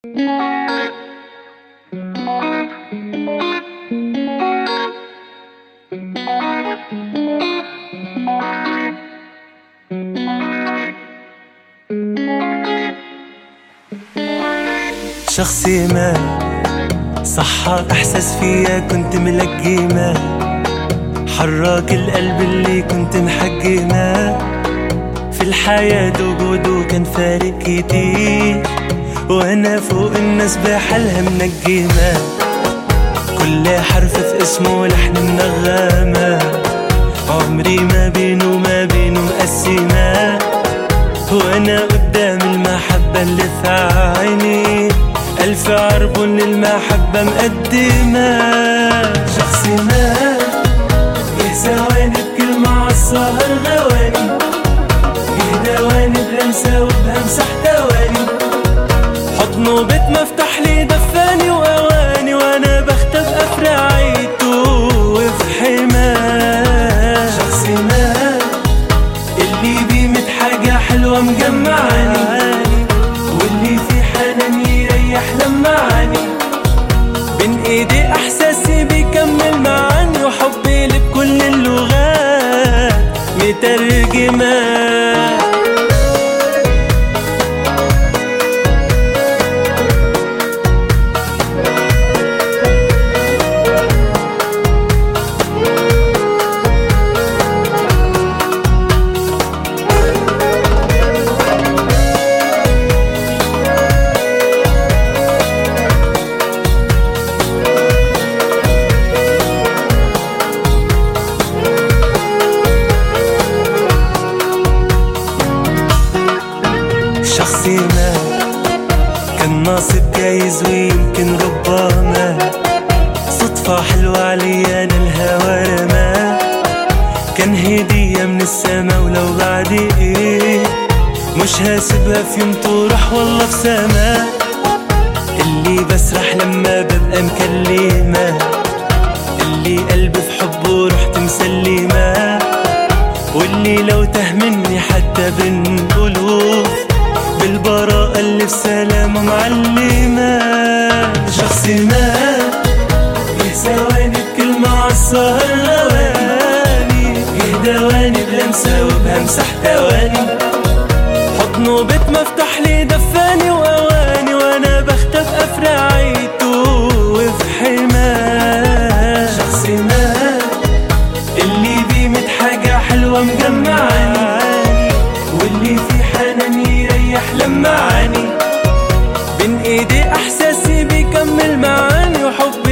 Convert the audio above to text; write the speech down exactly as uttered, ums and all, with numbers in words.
شخصي ما صحى احساس فيا كنت ملقيمه، حراك القلب اللي كنت محجمه. في الحياة وجوده كان فارق كتير، وانا فوق الناس بحالها منجمه. كل حرف في اسمه لحن منغمه، عمري ما بينه وما بينه مقسمه. وانا قدام المحبة اللي في عيني ألف عربون للمحبة مقدمة. شخصي ما يه ثواني بكلمة عالسهر غواني، يه دواني بلمسة وبهمسة حدواني. حضنه بيت مفتح لي دفاني وأواني، وأنا بختب أفراعيته وفي حماه. شخصي ما اللي بيمت حاجة حلوة مجمعاني، واللي في حنان يريح لمعاني. بين ايدي احساسي بيكمل معاني، وحبي لبكل اللغات مترجمة. شخصي ما كان ناصب جايز ويمكن ربما صدفة حلوة عليا انا الهوى رما. كان هدية من السما ولو بعد ايه مش هسيبها في يوم تروح والله في سما. اللي بسرح لما ببقى مكلمة، اللي قلبي في حبه رحت مسلمة. واللي لو تاه مني حتى بنقوله بالبراءة اللي في سلامة معلمة. شخصي ما يه ثواني بكلمة عالسهر غواني، يه دواني بلمسة وبهمسة حدواني. حضنه بيت مفتح لي دفاني وأواني، وأنا بختب أفراعيته وفي حماه. شخصي ما اللي بيمت حاجة حلوة مجمعاني، واللي في حنان يريح لمعاني. بين ايدي احساسي بيكمل معاني، وحبي